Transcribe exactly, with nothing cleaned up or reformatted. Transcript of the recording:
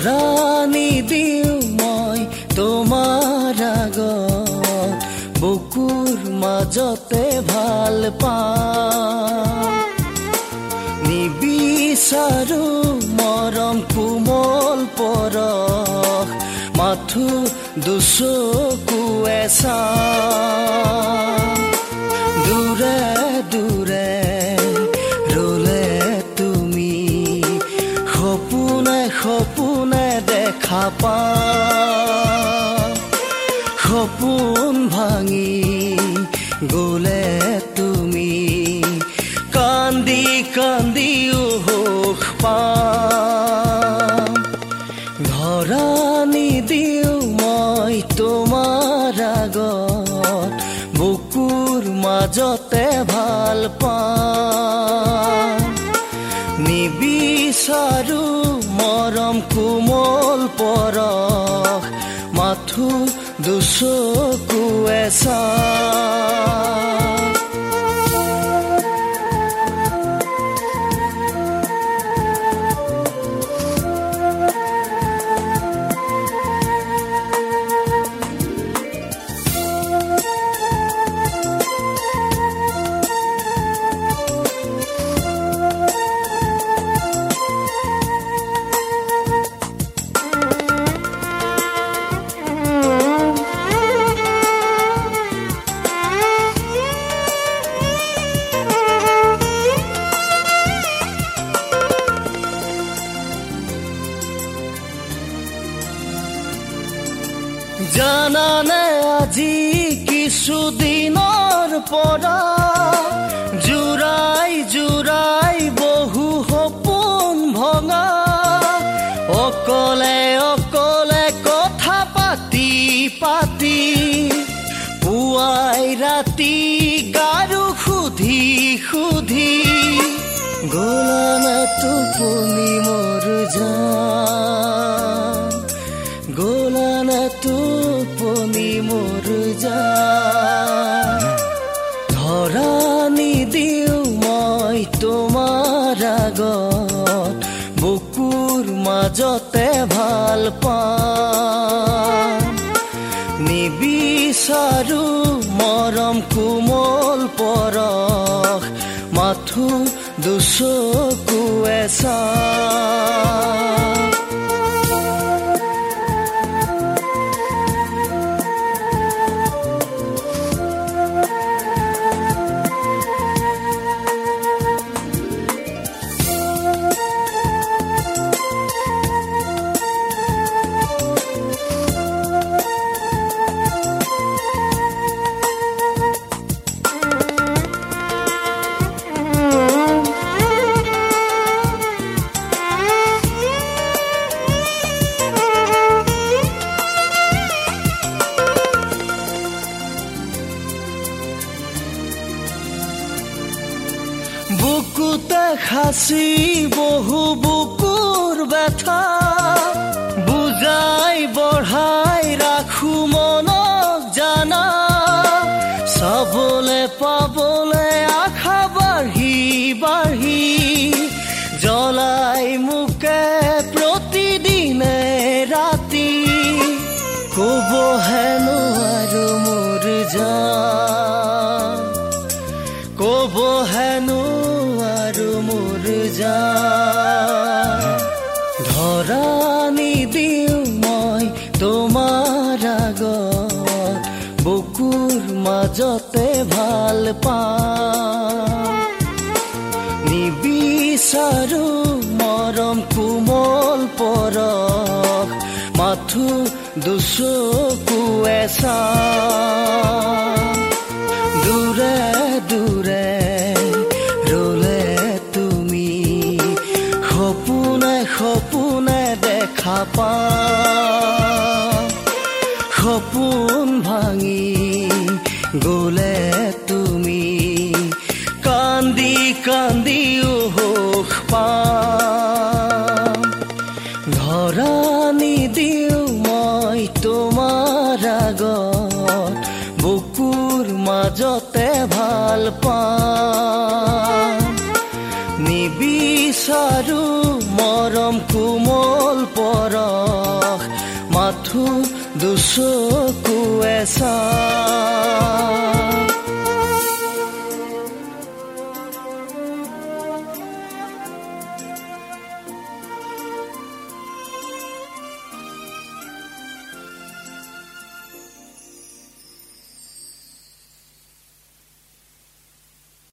ধৰা নিদিও মই তোমাৰ আগত, বুকুৰ মাজতে ভাল পাওঁ। নিবিচাৰো মৰম কোমল পৰশ, মাথো দুচকুৱে চাওঁ। দূৰে দূৰে ৰলে তুমি, সপোনে সপোনে দেখা পাওঁ। সপোন ভাঙি গলে তুমি, কান্দি কান্দিও সুখ পাম। ধৰা নিদিও মই তোমাৰ আগত, বুকুৰ মাজতে ভাল পাম। নিবিচাৰো মৰম কোমল পৰশ, মাথো দুচকুৱে চাওঁ। জানানে আজি কিছুদিনৰ পৰা, জোৰাই জোৰাই বহু সপোন ভঙা। অকলে অকলে কথা পাতি পাতি, পুৱাই ৰাতি গাৰু সুধি সুধি, গলানে টোপনি মোৰ জান, গলানে টোপনি মোৰ জান। ধৰা নিদিও মই তোমাৰ আগত, বুকুৰ মাজতে ভাল পাম। নিবিচাৰো মৰম কোমল পৰশ, মাথো দুচকুৱে চাওঁ। বুকুতে খাচি বহু বুকুৰ ব্যথা, বুজাই বঢ়াই ৰাখো মনক জানা। চাবলে পাবলে আশা বাঢ়ি বাঢ়ি, জ্বলাই মোকে প্ৰতিদিনে ৰাতি। কবহে নোৱাৰো মোৰ জান, কবহে নোৱাৰো মোৰ জান। ধৰা নিদিও মই তোমাৰ আগত, বুকুৰ মাজতে ভাল পাম। নিবিচাৰো মৰম কোমল পৰশ, মাথো দুচকুৱে চাওঁ। দূৰে দূৰে ৰলে তুমি, সপোনে সপোনে দেখা পাওঁ। সপোন ভাঙি গলে তুমি, কান্দি কান্দিও সুখ পাম। ধৰা নিদিও মই তোমাৰ আগত, বুকুৰ মাজতে ভাল পাম। নিবি বিচাৰো মৰম কোমল পৰশ মাথো দুচকুৱে চা